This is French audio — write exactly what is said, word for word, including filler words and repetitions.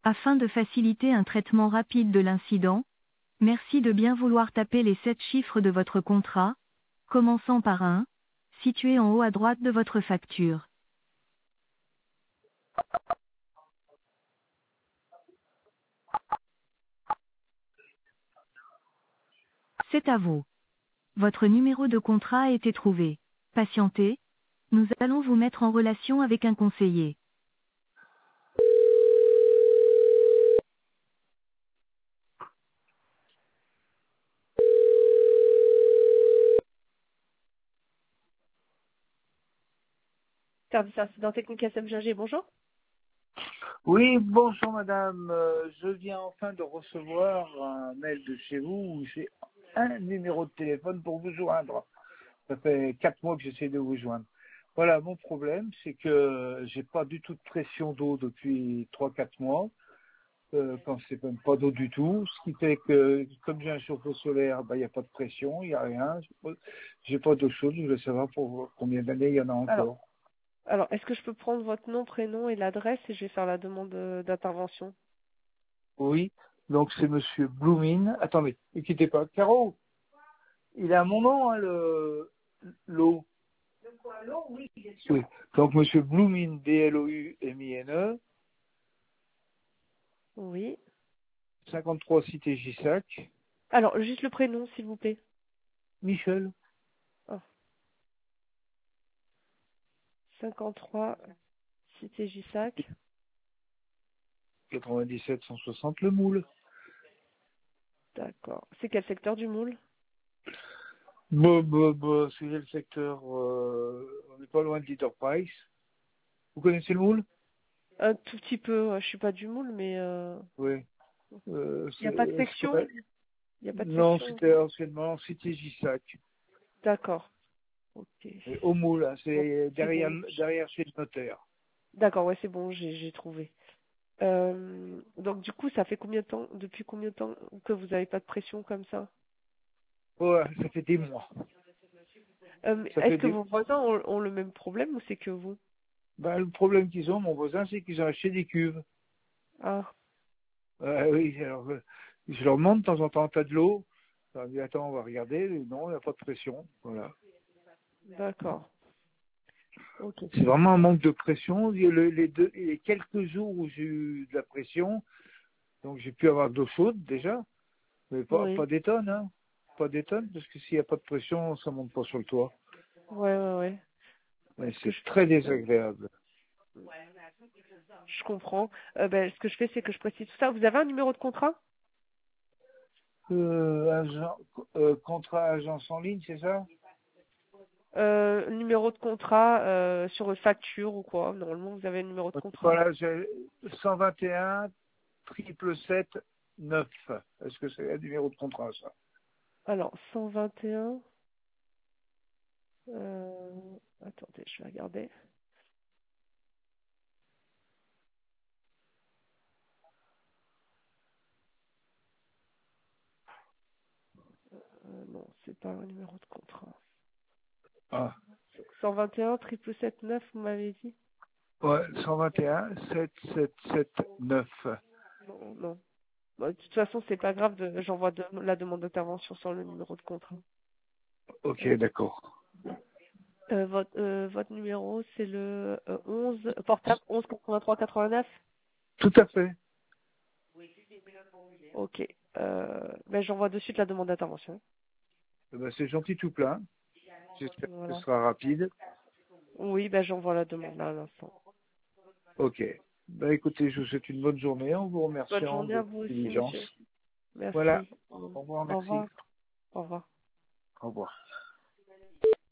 Afin de faciliter un traitement rapide de l'incident, merci de bien vouloir taper les sept chiffres de votre contrat, commençant par un, situé en haut à droite de votre facture. C'est à vous. Votre numéro de contrat a été trouvé. Patientez, nous allons vous mettre en relation avec un conseiller. Service incident technique S M G, bonjour. Oui, bonjour madame. Euh, je viens enfin de recevoir un mail de chez vous où j'ai un numéro de téléphone pour vous joindre. Ça fait quatre mois que j'essaie de vous joindre. Voilà, mon problème, c'est que j'ai pas du tout de pression d'eau depuis trois quatre mois, euh, quand c'est même pas d'eau du tout, ce qui fait que comme j'ai un chauffe-eau solaire, il n'y a pas de pression, il n'y a rien. J'ai pas, j'ai pas d'eau chaude, je voulais savoir pour combien d'années il y en a Alors, encore. alors est-ce que je peux prendre votre nom, prénom et l'adresse et je vais faire la demande euh, d'intervention? Oui, donc c'est monsieur Bloomin. Attendez, ne quittez pas. Caro, il a mon nom, hein, le l'eau. Oui. Donc monsieur Bloomin, B L O U M I N E, Oui. cinquante-trois Cité Gissac, Alors, juste le prénom, s'il vous plaît. Michel. Ah, cinquante-trois, Cité Gissac. quatre-vingt-dix-sept cent soixante Le Moule. D'accord. C'est quel secteur du Moule? Bah, bah, bah, c'est le secteur, euh, on n'est pas loin de Leader Price. Vous connaissez le Moule? Un tout petit peu. ouais, Je suis pas du Moule, mais euh... Oui. Euh, il n'y a pas de c'est- c'est section. pas- Il n'y a pas de non, section. c'était anciennement Cité Gissac. D'accord. Ok. Et au Moule, hein, Bon, c'est c'est derrière, bon. derrière chez le notaire. D'accord, ouais, c'est bon, j'ai j'ai trouvé. Euh, donc du coup, ça fait combien de temps, depuis combien de temps que vous n'avez pas de pression comme ça? Ouais, ça fait des mois. Euh, Ça Est-ce fait que des vos voisins ont, ont le même problème ou c'est que vous? Ben, le problème qu'ils ont, mon voisin, c'est qu'ils ont acheté des cuves. Ah, Euh, oui, alors, euh, je leur demande de temps en temps, t'as de l'eau? Je leur dis, attends, on va regarder. Non, il n'y a pas de pression. Voilà. d'accord. Ok. C'est vraiment un manque de pression. Il y a le- les, deux, les quelques jours où j'ai eu de la pression, donc j'ai pu avoir de l'eau chaude déjà, mais pas, pas Oui. des tonnes, hein. Pas des tonnes, parce que s'il n'y a pas de pression, ça monte pas sur le toit. Ouais, ouais, ouais. Ouais, Mais ce que c'est je, très désagréable. je comprends. Euh, ben, ce que je fais, c'est que je précise tout ça. Vous avez un numéro de contrat? Euh, agent, euh, contrat agence en ligne, c'est ça? Euh, numéro de contrat euh, sur une facture ou quoi? Normalement, vous avez un numéro de contrat. Voilà, j'ai cent vingt et un triple sept neuf. Est-ce que c'est un numéro de contrat, ça? Alors, cent vingt et un. Euh, attendez, je vais regarder. Euh, non, c'est pas un numéro de contrat. Ah, cent vingt et un, triple sept, neuf, vous m'avez dit? ouais, cent vingt et un sept sept sept neuf. Non, non. Bah, de toute façon, c'est pas grave, de- j'envoie de- la demande d'intervention sur le numéro de contrat. Ok, d'accord. Euh, votre, euh, votre numéro, c'est le euh, onze, portable onze quatre-vingt-trois quatre-vingt-neuf? Tout à fait. Ok. Euh, ben, j'envoie de suite la demande d'intervention. Eh ben, c'est gentil tout plein. J'espère que ce Voilà. sera rapide. Oui, ben, j'envoie la demande là à l'instant. Ok. Ben, écoutez, je vous souhaite une bonne journée en vous Bonne remerciant journée de à votre vous aussi, diligence. monsieur. Voilà. Merci. Au revoir, Au merci. revoir. Au revoir. Au revoir.